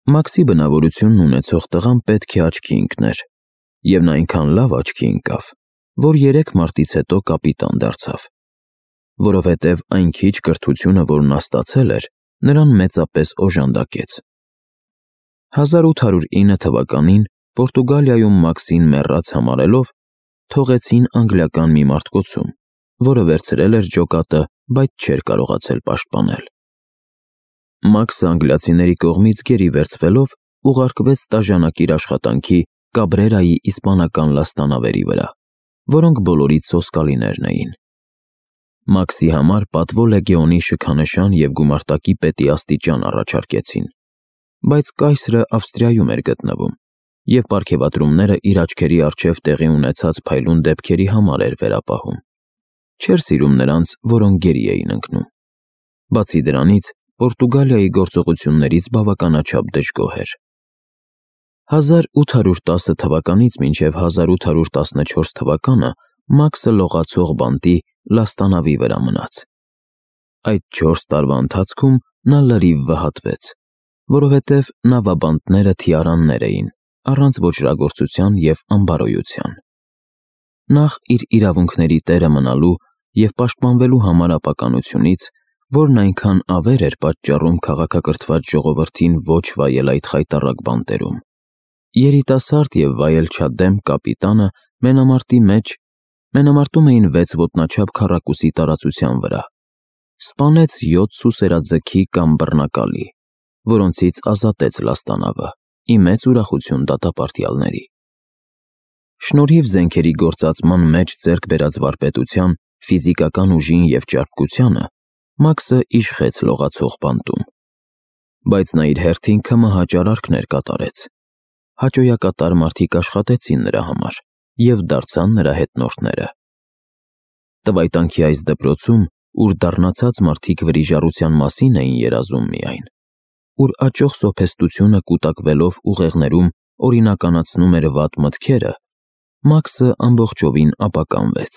Մաքսի բնավորությունն ունեցող տղան պետք է աչքի ընկներ, և նա այնքան լավ աչքի ընկավ, որ 3 մարտից հետո կապիտան դարձավ, որովհետև այն քիչ կրթությունը, որ նա ստացել էր, նրան մեծապես օժանդակեց։ 1809 թվականին Պորտուգալիայում Մաքսին մեռած համարելով, թողեցին անգլիական մի մարդկոցում, որը վերցրել էր ջոկատը, բայց չէր կարողացել պաշտպանել։ Մաքսը անգլիացիների կողմից գերի վերցվելով ուղարկվեց տաժանակիր աշխատանքի Կաբրերայի իսպանական լաստանավերի վրա, որոնք բոլորից սոսկալիներն էին։ Մաքսի համար պատվո լեգեոնի շքանշան և գումարտակի պետի աստիճան առաջարկեցին, բայց կայսրը Ավստրիայում էր գտնվում, և պարգևատրումները իր աչքերի առջև տեղի ունեցած փայլուն դեպքերի համար էր վերապահում։ Չէր սիրում նրանց, որոնք գերի էին ընկնում։ Բացի դրանից, Պորտուգալիայի գործողություններից բավականաչափ դժգոհ էր։ 1810 թվականից մինչև 1814 թվականը Մաքսը լողացող բանտի լաստանավի վրա մնաց։ Այդ 4 տարվա ընթացքում նա լրիվ վհատվեց, որովհետև նավաբանտները թիարաններ էին, առանց ոճրագործության և անբարոյության։ Նախ իր իրավունքների տերը մնալու և պաշտպանվելու համար ապականությունից, որն այնքան ավեր էր պատճառում քաղաքակրթված ժողովրդին ոչ վայել այդ խայտառակ բանտերում, երիտասարդ և վայելչադեմ կապիտանը մենամարտում էին 6 ոտնաչափ քառակուսի տարածության վրա, սպանեց 7 սուսերաձգի կամ բռնակալի, որոնցից ազատեց լաստանավը, ի մեծ ուրախություն դատապարտյալների։ Շնորհիվ զենքերի գործածման մեջ ձեռք բերած վարպետության, ֆիզիկական ուժին և ճարպկությանը, Մաքսը իշխեց լողացող բանտում, բայց նա իր հերթին ՔՄՀ-ճարարքներ կատարեց։ Հաճոյակատար մարդիկ աշխատեցին նրա համար և դարձան նրա հետնորդները։ Տվայտանքի այս դպրոցում, ուր դառնացած մարդիկ վրիժառության մասին էին երազում միայն, ուր աճող սոփեստությունը կուտակվելով ուղեղներում օրինականացնում էր վատ մտքերը, Մաքսը ամբողջովին ապականվեց։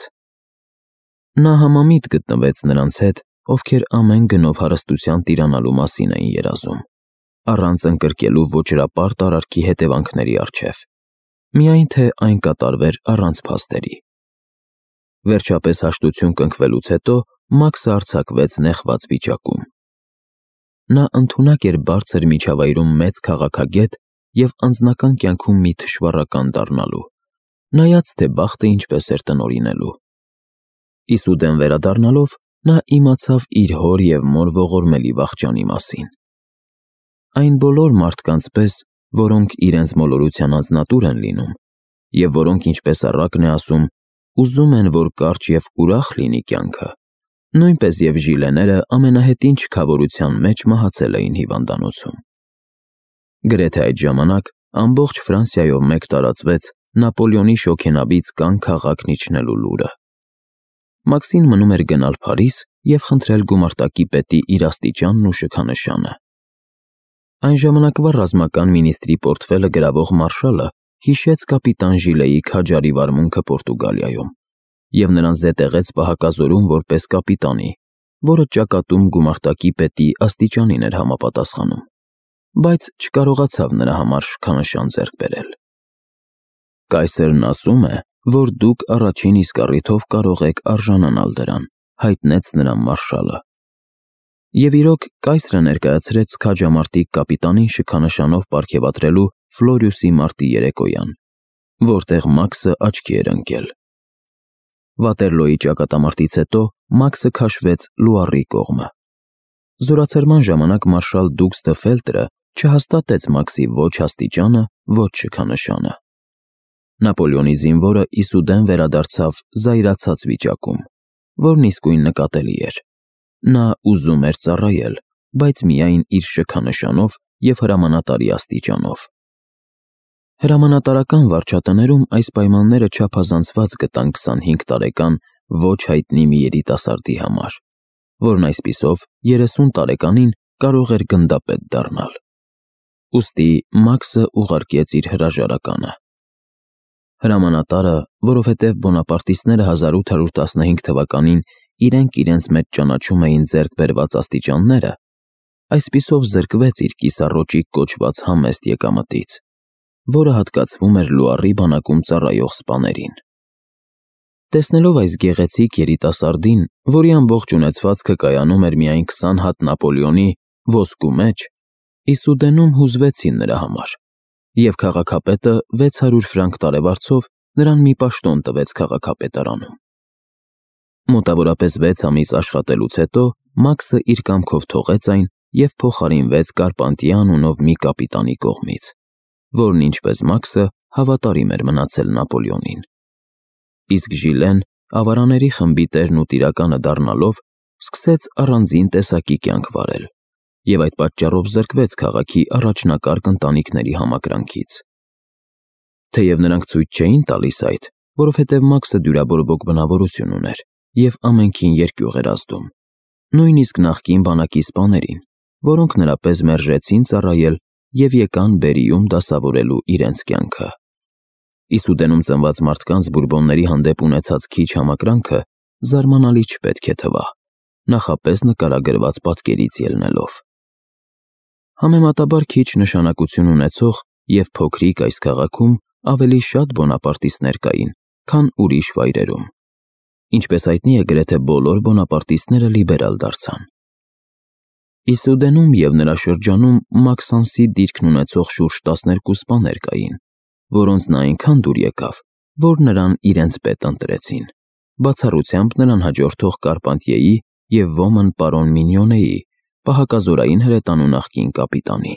Նա համամիտ գտնվեց նրանց հետ, ովքեր ամեն գնով հարստության տիրանալու մասին էին երազում, առանց ընկրկելու ոճրապարտ արարքի հետևանքների առջև, միայն թե այն կատարվեր առանց փաստերի։ Վերջապես հաշտություն կնքվելուց հետո Մաքսը արձակվեց նեղված վիճակում։ Նա ընդունակ էր բարձր միջավայրում մեծ քաղաքագետ և անձնական կյանքում մի թշվառական դառնալու, նայած թե բախտը ինչպես էր տնօրինելու։ Իսուդեն վերադառնալով, նա իմացավ իր հոր և մոր ողորմելի վախճանի մասին։ Այն բոլոր մարդկանց պես, որոնք իրենց մոլորության անձնատուր են լինում, և որոնք, ինչպես առակն է ասում, ուզում են, որ կարճ և ուրախ լինի կյանքը, նույնպես և ժիլեները ամենահետին չքավորության մեջ մահացել էին հիվանդանոցում։ Գրեթե այդ ժամանակ ամբողջ Ֆրանսիայով մեկ տարածվեց Նապոլեոնի շոգենաբից կան քաղաքն իջնելու լուրը։ Մաքսին մնում էր գնալ Փարիզ և խնդրել գումարտակի պետի իր աստիճանն ու շքանշանը։ Այն ժամանակվա ռազմական մինիստրի պորտֆելը գրավող մարշալը հիշեց կապիտան Ժիլեի քաջարի վարմունքը Պորտուգալիայում և նրան զետեղեց պահակազորում որպես կապիտանի, որը ճակատում գումարտակի պետի աստիճանին էր համապատասխանում, բայց չկարողացավ նրա համար շքանշան ձեռք բերել։ «Կայսրն ասում է, որ դուք առաջին իսկ առիթով կարող եք արժանանալ դրան», հայտնեց նրան մարշալը։ Եվ իրոք, կայսրը ներկայացրեց քաջամարտիկ կապիտանին շքանշանով պարգևատրելու Ֆլորիուսի մարտի երեկոյան, որտեղ Մաքսը աչքի էր ընկել։ Վատերլոյի ճակատամարտից հետո Մաքսը քաշվեց Լուարի կողմը։ Զորացրման ժամանակ մարշալ Դուգս դը Ֆելտրը չհաստատեց Մաքսի ոչ աստիճանը, ոչ շքանշանը։ Նապոլեոնի զինվորը իսուդեն վերադարձավ զայրացած վիճակում, որն իսկույն նկատելի էր։ Նա ուզում էր ծառայել, բայց միայն իր շքանշանով և հրամանատարի աստիճանով։ Հրամանատարական վարչատներում այս պայմանները չափազանցված գտան 25 տարեկան ոչ հայտնի մի երիտասարդի համար, որն այսպիսով 30 տարեկանին կարող էր գնդապետ դառնալ։ Ուստի Մաքսը ուղարկեց իր հրաժարականը։ Հրամանատարը, որովհետև բոնապարտիստները 1815 թվականին իրենք իրենց մեջ ճանաչում էին ձեռք բերված աստիճանները, Այսպիսով զրկվեց իր կիսառոճիկ կոչված համեստ եկամտից, որը հատկացվում էր Լուարի բանակում ծառայող սպաներին։ Տեսնելով այս գեղեցիկ երիտասարդին, որի ամբողջ ունեցվածքը կայանում էր միայն 20 հատ Նապոլեոնի ոսկու մեջ, Իսուդենում հուզվեցին նրա համար, և քաղաքապետը 600 ֆրանկ տարեվարձով նրան մի պաշտոն տվեց քաղաքապետարանում։ Մոտավորապես 6 ամիս աշխատելուց հետո Մաքսը իր կամքով թողեց այն և փոխարինվեց Կարպանտիե անունով մի կապիտանի կողմից, որն ինչպես Մաքսը հավատարիմ էր մնացել Նապոլեոնին։ Իսկ Ժիլեն, ավարաների խմբի տերն ու տիրակալը դառնալով, սկսեց առանձին տեսակի կյանք վարել և այդ պատճառով զրկվեց քաղաքի առաջնակարգ ընտանիքների համակրանքից։ Թեև նրանք ցույց չէին տալիս այդ, որովհետև Մաքսը դյուրաբորբոք բնավորություն ուներ և ամենքին երկյուղ էր ազդում, նույնիսկ նախկին բանակի սպաներին, որոնք նրա պես մերժեցին ծառայել և եկան Բերիում դասավորելու իրենց կյանքը։ Իսուդենում ծնված մարդկանց բուրբոնների հանդեպ ունեցած քիչ համակրանքը զարմանալի չպետք է թվա, նախապես նկարագրված պատկերից ելնելով։ Համեմատաբար քիչ նշանակություն ունեցող և փոքրիկ այս քաղաքում ավելի շատ բոնապարտիստներ կային, քան ուրիշ վայրերում։ Ինչպես հայտնի է, գրեթե բոլոր բոնապարտիստները լիբերալ դարձան։ Իսուդենում և նրա շրջանում Մաքսանսի դիրքն ունեցող շուրջ 12 սպաներ կային, որոնց նա այնքան դուր եկավ, որ նրան իրենց պետ ընտրեցին, բացառությամբ նրան հաջորդող Կարպանտիեի և ոմն պարոն Մինյոնեի, պահակազորային հրետանու նախկին կապիտանի։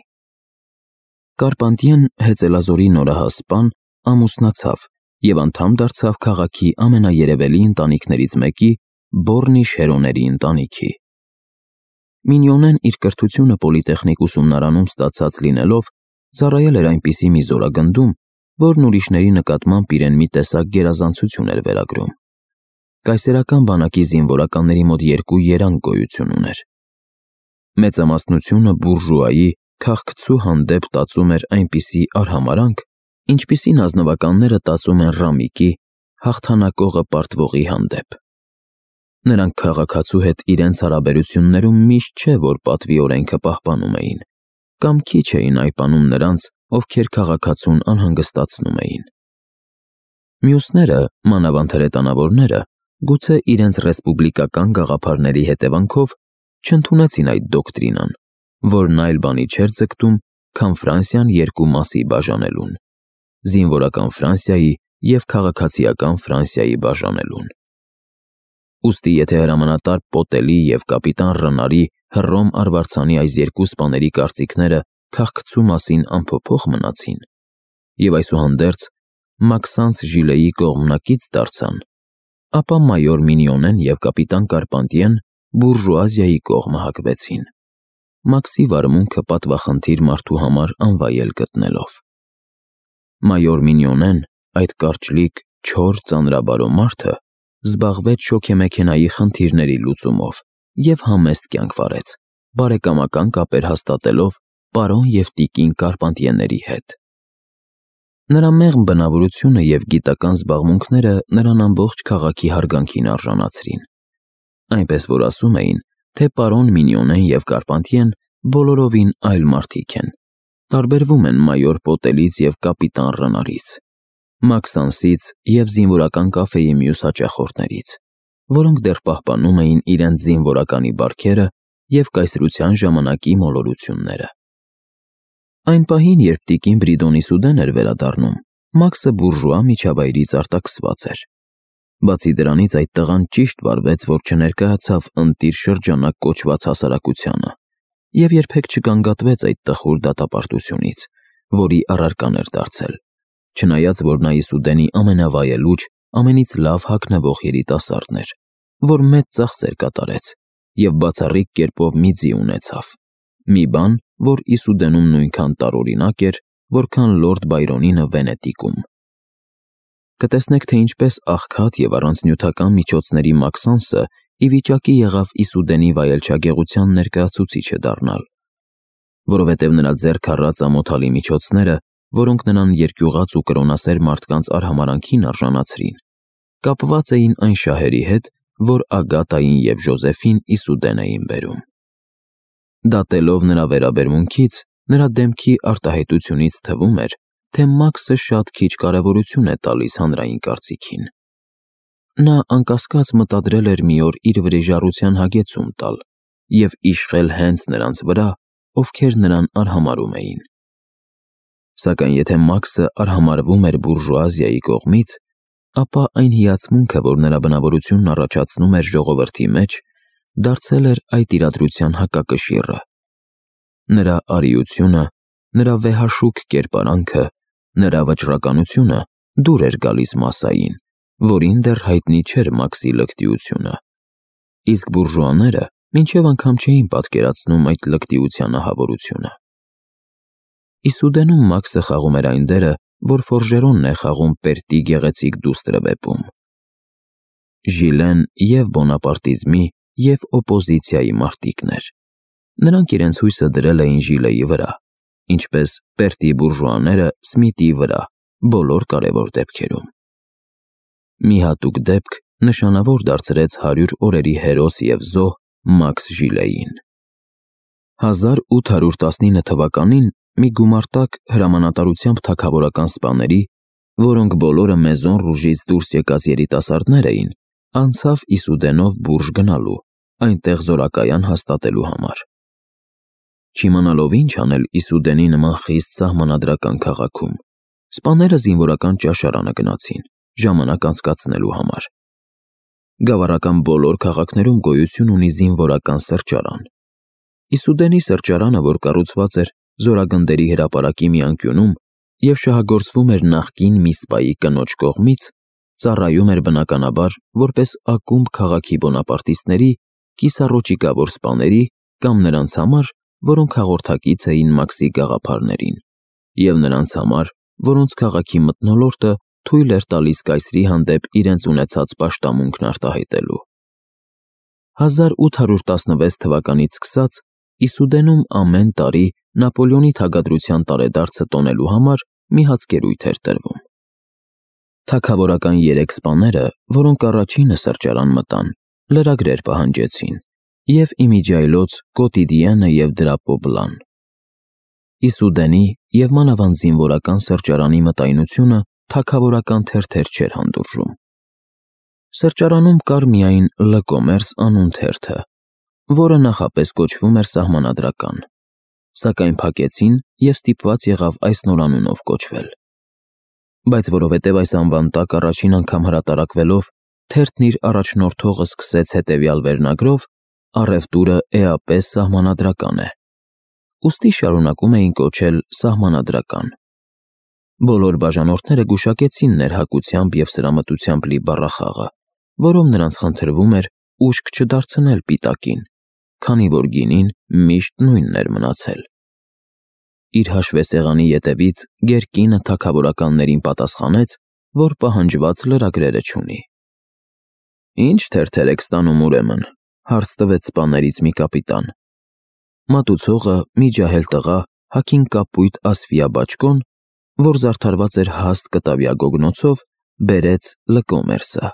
Կարպանտիեն հեծելազորի նորահաս սպան ամուսնացավ և անդամ դարձավ քաղաքի ամենաերևելի ընտանիքներից մեկի՝ Բոռնիշ հերոների ընտանիքի։ Մինյոնեն իր կրթությունը պոլիտեխնիկ ուսումնարանում ստացած լինելով, ծառայել էր այնպիսի մի զորագնդում, որն ուրիշների նկատմամբ իրեն մի տեսակ գերազանցություն էր վերագրում։ Կայսերական բանակի զինվորականների մոտ 2 երանգ գոյություն ուներ։ Մեծամասնությունը բուրժուայի քաղցկու հանդեպ տածում էր այնպիսի արհամարհանք, ինչպիսին ազնվականները տածում են Ռամիկի՝ հաղթանակողը պարտվողի հանդեպ։ Նրանք քաղաքացու հետ իրենց հարաբերություններում միշտ չէ, որ պատվի օրենքը պահպանում էին, կամ քիչ էին այպանում նրանց, ովքեր քաղաքացուն անհանգստացնում էին։ Մյուսները, մանավանդ հրետանավորները, գուցե իրենց ռեսպուբլիկական գաղափարների հետևանքով չընդունեցին այդ դոկտրինան, որն այլ բանի չէր ձգտում, քան Ֆրանսիան 2 մասի բաժանելուն՝ զինվորական Ֆրանսիայի և քաղաքացիական Ֆրանսիայի բաժանելուն։ Ուստի եթե հրամանատար Պոտելի և կապիտան Ռնարի Հռոմ արվարձանի այս 2 սպաների կարծիքները քաղցկու մասին անփոփոխ մնացին, և այսուհանդերձ Մաքսանս Ժիլեի կողմնակից դարձան, ապա մայոր Մինյոնեն և կապիտան Կարպանտիեն բուրժուազիայի կողմը հակվեցին, Մաքսի վարմունքը պատվախնդիր մարդու համար անվայել գտնելով։ Մայոր Մինյոնեն, այդ կարճլիկ, չոր, ծանրաբարո մարդը, զբաղվեց շոգեմեքենայի խնդիրների լուծումով և համեստ կյանք վարեց, բարեկամական կապեր հաստատելով պարոն և տիկին Կարպանտիեների հետ։ Նրա մեղմ բնավորությունը և գիտական զբաղմունքները նրան ամբողջ քաղաքի հարգանքին արժանացրին, այնպես որ ասում էին, թե պարոն Մինյոնեն և Կարպանտիեն բոլորովին այլ մարդիկ են, տարբերվում են մայոր Պոտելից և կապիտան Ռնարից, Մաքսանսից և զինվորական կաֆեի մյուս հաճախորդներից, որոնք դեռ պահպանում էին իրենց զինվորականի բարքերը և կայսրության ժամանակի մոլորությունները։ Այն պահին, երբ տիկին Բրիդոն Իսուդեն էր վերադառնում, Մաքսը բուրժուա միջավայրից արտաքսված էր։ Բացի դրանից, այդ տղան ճիշտ վարվեց, որ չներկայացավ ընտիր շրջանակ կոչված հասարակությանը և երբեք չգանգատվեց այդ տխուր դատապարտությունից, որի առարկան էր դարձել, չնայած որ նա Իսուդենի ամենավայելուչ, ամենից լավ հագնվող երիտասարդն էր, որ մեծ ծախսեր կատարեց և բացառիկ կերպով մի ձի ունեցավ, մի բան, որ Իսուդենում նույնքան տարօրինակ էր, որքան Լորդ Բայրոնինը Վենետիկում։ Կտեսնեք, թե ինչպես աղքատ և առանց նյութական միջոցների Մաքսանսը ի վիճակի եղավ Իսուդենի վայելչագեղության ներկայացուցիչը դառնալ, որովհետև նրա ձեռք առած ամոթալի միջոցները, որոնք նրան երկյուղած ու կրոնասեր մարդկանց արհամարհանքին արժանացրին, կապված էին այն շահերի հետ, որ Ագատային և Ժոզեֆին Իսուդեն էին բերում։ Դատելով նրա վերաբերմունքից, նրա դեմքի արտահայտությունից թվում էր, թե Մաքսը շատ քիչ կարևորություն է տալիս հանրային կարծիքին։ Նա անկասկած մտադրել էր մի օր իր վրեժառության հագեցում տալ և իշխել հենց նրանց վրա, ովքեր նրան արհամարհում էին։ Սակայն եթե Մաքսը արհամարհվում էր բուրժուազիայի կողմից, ապա այն հիացմունքը, որ նրա բնավորությունն առաջացնում էր ժողովրդի մեջ, դարձել էր այդ իրադրության հակակշիռը։ Նրա արիությունը, նրա վեհաշուկ կերպարանքը, նրա վճռականությունը դուր էր գալիս մասսային, որին դեռ հայտնի չէր Մաքսի լկտիությունը, իսկ բուրժուաները մինչև անգամ չէին պատկերացնում այդ լկտիության ահավորությունը։ Իսուդենում Մաքսը խաղում էր այն դերը, որ Ֆորժերոնն է խաղում Պերտի գեղեցիկ դուստրը վեպում։ Ժիլեն և բոնապարտիզմի և օպոզիցիայի մարտիկն էր։ Նրանք իրենց հույսը դրել էին Ժիլեի վրա, ինչպես Պերտի բուրժուաները Սմիթի վրա բոլոր կարևոր դեպքերում։ Մի հատուկ դեպք նշանավոր դարձրեց 100 օրերի հերոս և զոհ Մաքս Ժիլեին։ 1819 թվականին մի գումարտակ հրամանատարությամբ թագավորական սպաների, որոնք բոլորը Մեզոն Ռուժից դուրս եկած երիտասարդներ էին, անցավ Իսուդենով Բուրժ գնալու, այնտեղ զորակայան հաստատելու համար։ Չիմանալով ինչ անել Իսուդենի նման խիստ սահմանադրական քաղաքում, սպաները զինվորական ճաշարանը գնացին, ժամանակ անցկացնելու համար։ Գավառական բոլոր քաղաքներում գոյություն ունի զինվորական սրճարան։ Իսուդենի սրճարանը, որ կառուցված էր զորագնդերի հրապարակի մի անկյունում և շահագործվում էր նախկին Միսպայի կնոջ կողմից, ծառայում էր բնականաբար որպես ակումբ քաղաքի բոնապարտիստների, կիսառոճիկավոր սպաների կամ նրանց համար, որոնք հաղորդակից էին Մաքսի գաղափարներին, և նրանց համար, որոնց քաղաքի մթնոլորտը թույլ էր տալիս կայսրի հանդեպ իրենց ունեցած պաշտամունքն արտահայտելու։ 1816 թվականից սկսած Իսուդենում ամեն տարի Նապոլեոնի թագադրության տարեդարձը տոնելու համար մի հացկերույթ էր տրվում։ Թագավորական 3 սպաները, որոնք առաջինը սրճարան մտան, լրագրեր պահանջեցին և իմիջիայլոց Կոտիդիենը և Դրապո Բլան։ Իսուդենի և մանավանդ զինվորական սրճարանի մտայնությունը թագավորական թերթեր չէր հանդուրժում։ Սրճարանում կար միայն «Լը Կոմերս» անուն թերթը, որը նախապես կոչվում էր սահմանադրական, սակայն փակեցին և ստիպված եղավ այս նոր անունով կոչվել։ Բայց որովհետև այս անվան տակ առաջին անգամ հրատարակվելով, թերթն իր առաջնորդողը սկսեց հետևյալ վերնագրով. «Առևտուրը էապես սահմանադրական է», ուստի շարունակում էին կոչել սահմանադրական։ Բոլոր բաժանորդները գուշակեցին ներհակությամբ և սրամտությամբ լի բառախաղը, որում նրանց խնդրվում էր ուշք չդարձնել պիտակին, քանի որ գինին միշտ նույնն էր մնացել։ Իր հաշվեսեղանի ետևից գերկինը թագավորականներին պատասխանեց, որ պահանջված լրագրերը չունի։ «Ինչ թերթեր եք ստանում ուրեմն», հարց տվեց սպաներից մի կապիտան։ Մատուցողը մի ջահել տղա հագին կապույտ ասֆիա բաճկոն, որ զարդարված էր հաստ կտավյա գոգնոցով, բերեց «Լը Կոմերսը»։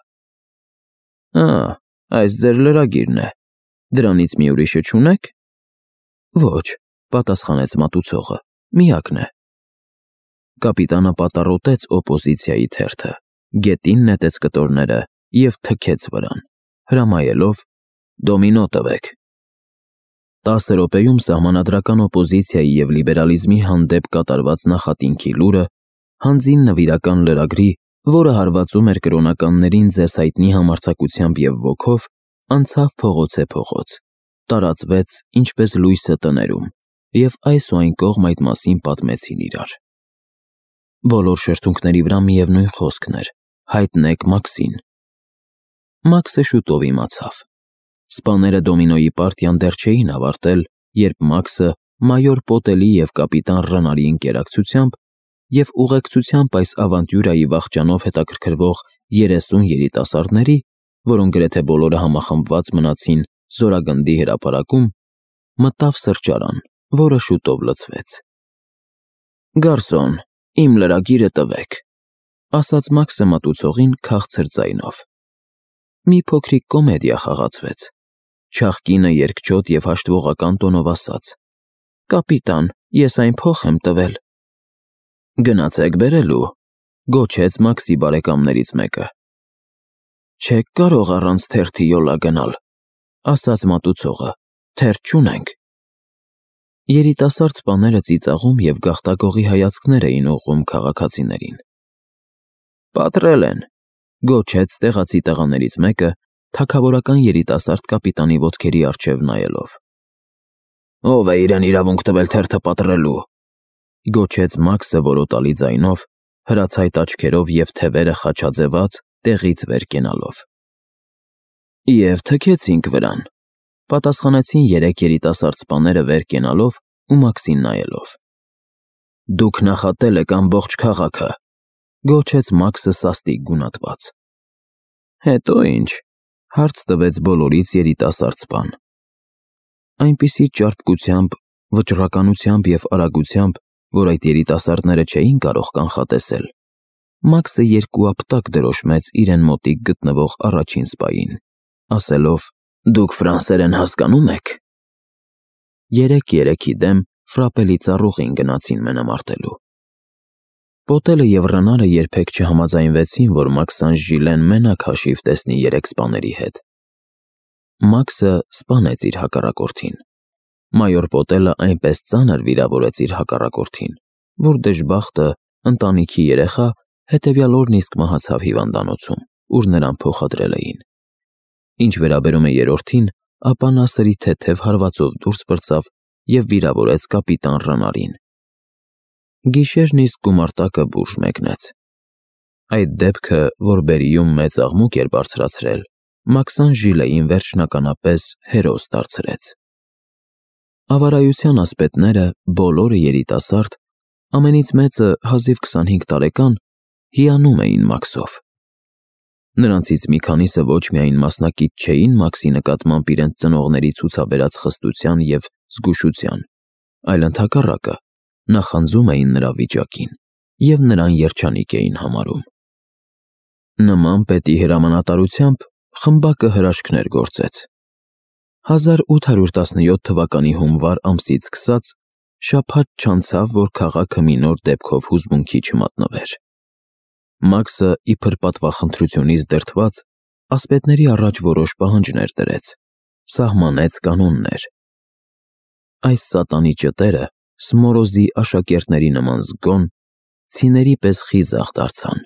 Այս ձեր լրագիրն է, դրանից մի ուրիշը չունե՞ք։ Ոչ, պատասխանեց մատուցողը, միակն է։ Կապիտանը պատառոտեց օպոզիցիայի թերթը, գետին նետեց կտորները և թքեց վրան, հրամայելով. «Դոմինո տվեք»։ 10 րոպեում սահմանադրական օպոզիցիայի և լիբերալիզմի հանդեպ կատարված նախատինքի լուրը, հանձին նվիրական լրագրի, որը հարվածում էր կրոնականներին ձեզ հայտնի համարձակությամբ և ոգով, անցավ փողոց, տարածվեց ինչպես լույսը տներում, և այս ու այն կողմ այդ մասին պատմեցին իրար։ Բոլոր շրթունքների վրա միևնույն խոսքն էր. հայտնեք Մաքսին։ Մաքսը շուտով իմացավ։ Սպաները դոմինոյի պարտիան դեռ չէին ավարտել, երբ Մաքսը մայոր Պոտելի և կապիտան Ռնարի ընկերակցությամբ և ուղեկցությամբ այս ավանտյուրայի վախճանով հետաքրքրվող 30 երիտասարդների, որոնք գրեթե բոլորը համախմբված մնացին զորագնդի հրապարակում, մտավ սրճարան, որը շուտով լցվեց։ «Գարսոն, իմ լրագիրը տվեք», ասաց Մաքսը մատուցողին քաղցր ձայնով։ Մի փոքրիկ կոմեդիա խաղացվեց։ Չաղկինը երկչոտ և հաշտվողական տոնով ասաց. «Կապիտան, ես այն փոխ եմ տվել»։ «Գնացեք բերելու», գոչեց Մաքսի բարեկամներից մեկը։ «Չեք կարող առանց թերթի յոլա գնալ», ասաց մատուցողը, «թերթ չունենք»։ Երիտասարդ սպաները ծիծաղում և գաղտագողի հայացքներ էին ուղղում քաղաքացիներին։ «Պատռել են», գոչեց տեղացի տղաներից մեկը, թագավորական երիտասարդ կապիտանի ոտքերի առջև նայելով։ «Ո՞վ է իրեն իրավունք տվել թերթը պատռելու», գոչեց Մաքսը որոտալի ձայնով, հրացայտ աչքերով և թևերը խաչաձևած տեղից վեր կենալով։ «Եվ թքեցինք վրան», պատասխանեցին երեք երիտասարդ սպաները վեր կենալով ու Մաքսին նայելով։ «Դուք նախատել եք ամբողջ քաղաքը», գոչեց Մաքսը սաստիկ գունատված։ «Հետո ինչ», հարց տվեց բոլորից երիտասարդ սպան։ Այնպիսի ճարպկությամբ, վճռականությամբ և արագությամբ, որ այդ երիտասարդները չէին կարող կանխատեսել, Մաքսը երկու ապտակ դրոշմեց իրեն մոտիկ գտնվող առաջին սպային, ասելով. «Դուք ֆրանսերեն հասկանում եք»։ Երեքի դեմ ֆրապելի ծառուղին գնացին մենամարտելու։ Պոտելը և Ռենարը երբեք չհամաձայնվեցին, որ Մաքս Սան-Ժիլեն մենակ հաշիվ տեսնի երեք սպաների հետ։ Մաքսը սպանեց իր հակառակորդին։ Մայոր Պոտելը այնպես ծանր վիրավորեց իր հակառակորդին, որ դժբախտը, ընտանիքի երեխա, հետևյալ օրն իսկ մահացավ հիվանդանոցում, ուր նրան փոխադրել էին։ Ինչ վերաբերում է երրորդին, ապա նա սրի թեթև հարվածով դուրս պրծավ և վիրավորեց կապիտան Ռենարին։ Գիշերն իսկ գումարտակը բուրժ մեկնեց։ Այդ դեպքը, որ Բերիում մեծ աղմուկ էր բարձրացրել, Մաքս Սան-Ժիլեին վերջնականապես հերոս դարձրեց։ Ավարայության ասպետները, բոլորը երիտասարդ, ամենից մեծը հազիվ 25 տարեկան, հիանում էին Մաքսով։ Նրանցից մի քանիսը ոչ միայն մասնակից չէին Մաքսի նկատմամբ իրենց ծնողների ցուցաբերած խստության և զգուշության, այլ ընդհակառակը, նախանձում էին նրա վիճակին և նրան երջանիկ էին համարում։ Նման պետի հրամանատարությամբ խմբակը հրաշքներ գործեց։ 1817 թվականի հունվար ամսից սկսած շաբաթ չանցավ, որ քաղաքը մի նոր դեպքով հուզմունքի չմատնվեր։ Մաքսը, իբր պատվախնդրությունից դրդված, ասպետների առաջ որոշ պահանջներ դրեց, սահմանեց կանոններ։ Այս սատանի ճտերը, Սմորոզի աշակերտների նման զգոն, ցիների պես խիզախ դարձան։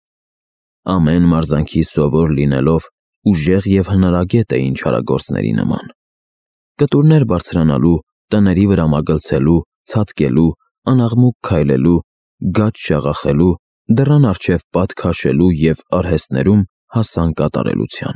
Ամեն մարզանքի սովոր լինելով, ուժեղ և հնարագետ էին չարագործների նման։ Կտուրներ բարձրանալու, տների վրա մագլցելու, ցատկելու, անաղմուկ քայլելու, գաճ շաղախելու, դռան առջև պատ քաշելու և արհեստներում հասան կատարելության։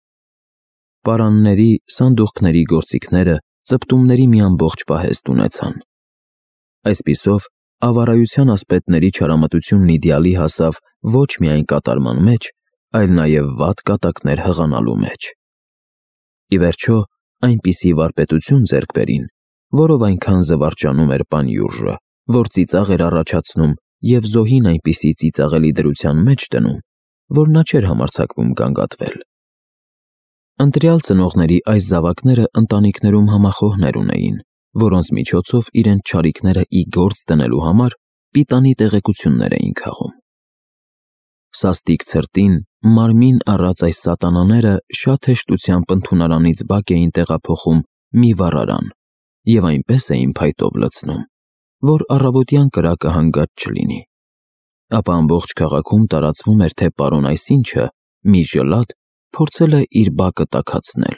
Պարանների, սանդուղքների գործիքները ծպտումների մի ամբողջ պահեստ ունեցան։ Այսպիսով, ավարայության ասպետների չարամտությունն իդեալի հասավ ոչ միայն կատարման մեջ, այլ նաև վատ կատակներ հղանալու մեջ։ Ի վերջո, այնպիսի վարպետություն ձեռք բերին, որով այնքան զվարճանում էր Պանյուրժը, որ ծիծաղ էր առաջացնում և զոհին այնպիսի ծիծաղելի դրության մեջ դնում, որ նա չէր համարձակվում գանգատվել։ Ընտրյալ ծնողների այս զավակները ընտանիքներում համախոհներ ունեին, որոնց միջոցով իրենց չարիքները ի գործ դնելու համար պիտանի տեղեկություններ էին քաղում։ Սաստիկ ցրտին, մարմին առած այս սատանաները շատ հեշտությամբ ընդունարանից բակ էին տեղափոխում մի վառարան և այնպես էին փայտով լցնում, որ առավոտյան կրակը հանգած չլինի։ Ապա ամբողջ քաղաքում տարածվում էր, թե պարոն այսինչը, մի ժլատ, փորձել է իր բակը տաքացնել։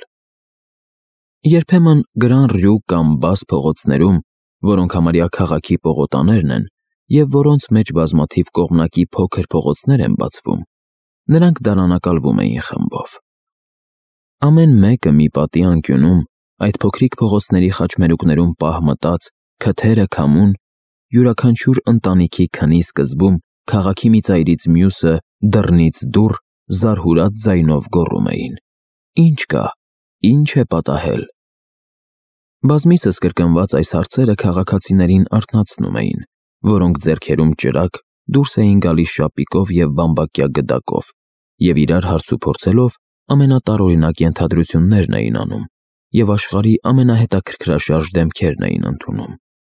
Երբեմն Գրան Ռյու կամ Բաս փողոցներում, որոնք համարյա քաղաքի պողոտաներն են և որոնց մեջ բազմաթիվ կողմնակի փոքր փողոցներ են բացվում, նրանք դարանակալվում էին խմբով։ Ամեն մեկը մի պատի անկյունում, այդ փոքրիկ փողոցների խաչմերուկներում պահ մտած, քթերը քամուն, յուրաքանչյուր ընտանիքի քնի սկզբում քաղաքի մի ծայրից մյուսը դռնից դուռ զարհուրած ձայնով գոռում էին. «Ինչ կա, ինչ է պատահել»։ Բազմիցս կրկնված այս հարցերը քաղաքացիներին արթնացնում էին, որոնք ձեռքերում ճրագ դուրս էին գալիս շապիկով և բամբակյա գդակով և իրար հարց ու փորձելով ամենատարօրինակ ենթադրություններն էին անում, և աշխարհի ամենահետաքրքրաշարժ դեմքերն էին ընդունում։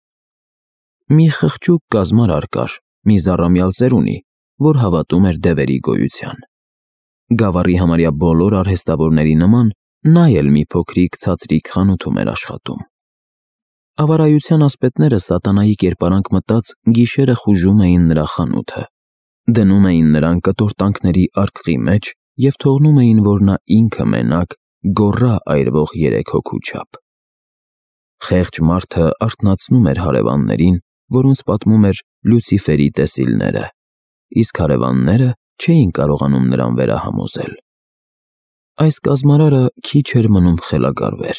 Մի խղճուկ կազմարար կար, մի զառամյալ ծերունի, որ հավատում էր դևերի գոյության։ Գավառի համարյա բոլոր արհեստավորների նման նա էլ մի փոքրիկ ցածրիկ խանութում էր աշխատում։ Ավարայության ասպետները սատանայի կերպարանք մտած գիշերը խուժում էին նրա խանութը, դնում էին նրան կտորտանքների արկղի մեջ և թողնում էին, որ նա ինքը մենակ գոռա այրվող 3 հոգու չափ։ Խեղճ մարդը արթնացնում էր հարևաններին, որոնց պատմում էր Լյուցիֆերի տեսիլները, իսկ հարևանները չէին կարողանում նրան վերահամոզել։ Այս կազմարարը քիչ էր մնում խելագարվեր։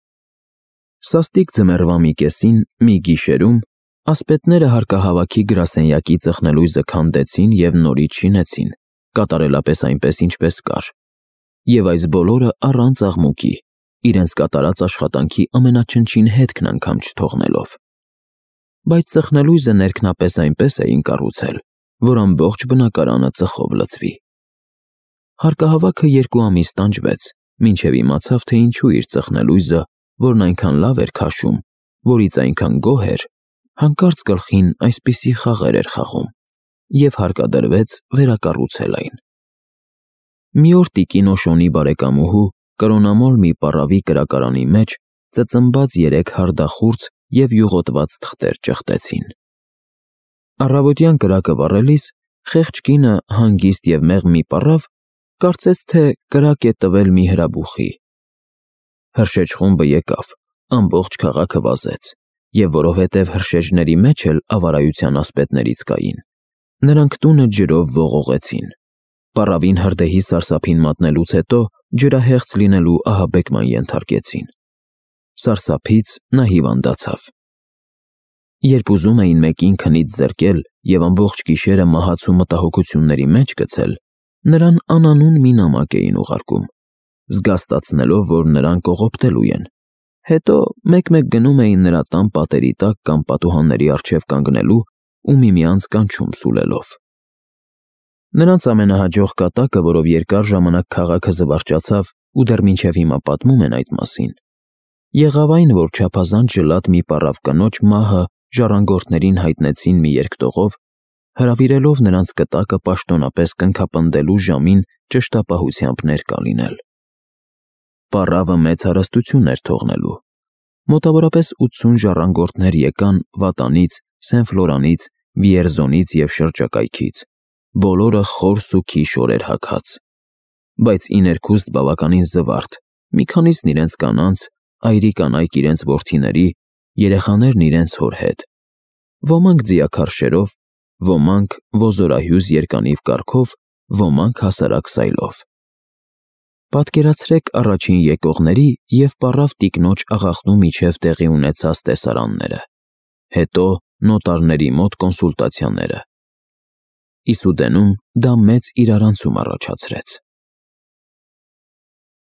Սաստիկ ձմեռվա մի կեսին, մի գիշերում, ասպետները հարկահավաքի գրասենյակի ծխնելույզը քանդեցին և նորից շինեցին, կատարելապես այնպես, ինչպես կար, և այս բոլորը առանց աղմուկի, իրենց կատարած աշխատանքի ամենաչնչին հետքն անգամ չթողնելով։ Բայց ծխնելույզը ներքնապես այնպես էին կառուցել, որ ամբողջ բնակարանը ծխով լցվի։ Հարկահավաքը 2 ամիս տանջվեց, մինչև իմացավ, թե ինչու իր ծխնելույզը, որն այնքան լավ էր քաշում, որից այնքան գոհ էր, հանկարծ գլխին այսպիսի խաղեր էր խաղում, և հարկադրվեց վերակառուցել այն։ Մի օր տիկին Օշոնի բարեկամուհու կրոնամոլ մի պառավի կրակարանի մեջ ծծմբած 3 հարդախուրձ և յուղոտված թղթեր ճխտեցին։ Առավոտյան կրակը վառելիս խեղճ կինը, հանգիստ և մեղմ մի պառավ, կարծեց, թե կրակ է տվել մի հրաբուխի։ Հրշեջ խումբը եկավ, ամբողջ քաղաքը վազեց, և որովհետև հրշեջների մեջ էլ ավարայության ասպետներից կային, նրանք տունը ջրով ողողեցին։ Պառավին հրդեհի սարսափին մատնելուց հետո ջրահեղձ լինելու ահաբեկման ենթարկեցին։ Սարսափից նա հիվանդացավ։ Երբ ուզում էին մեկին քնից զրկել և ամբողջ գիշերը մահացու մտահոգությունների մեջ գցել, նրան անանուն մի նամակ էին ուղարկում, զգաստացնելով, որ նրան կողոպտելու են, հետո մեկ-մեկ գնում էին նրա տան պատերի տակ կամ պատուհանների առջև կանգնելու ու միմյանց կանչում սուլելով։ Նրանց ամենահաջող կատակը, որով երկար ժամանակ քաղաքը զվարճացավ ու դեռ մինչև հիմա պատմում են այդ մասին, եղավ այն, որ չափազանց ջլատ մի պառավ կնոջ մահը ժառանգորդներին հայտնեցին մի երկտողով, հրավիրելով նրանց կտակը պաշտոնապես կնքապնդելու ժամին ճշտապահությամբ ներկա լինել։ Պառավը մեծ հարստություն էր թողնելու։ Մոտավորապես 80 ժառանգորդներ եկան Վատանից, Սեն-Ֆլորանից, Վիերզոնից և շրջակայքից, բոլորը խոր սուգի շորեր հագած, բայց ի ներքուստ բավականին զվարթ, մի քանիսն իրենց կանանց, այրի-կանայք իրենց որդիների, երեխաներն իրենց հոր հետ, ոմանք ձիաքարշերով, ոմանք ոզորահյուզ երկանիվ կառքով, ոմանք հասարակ սայլով։ Պատկերացրեք առաջին եկողների և պառավ տիկնոջ աղախնու միջև տեղի ունեցած տեսարանները, հետո նոտարների մոտ կոնսուլտացիաները։ Իսուդենում դա մեծ իրարանցում առաջացրեց։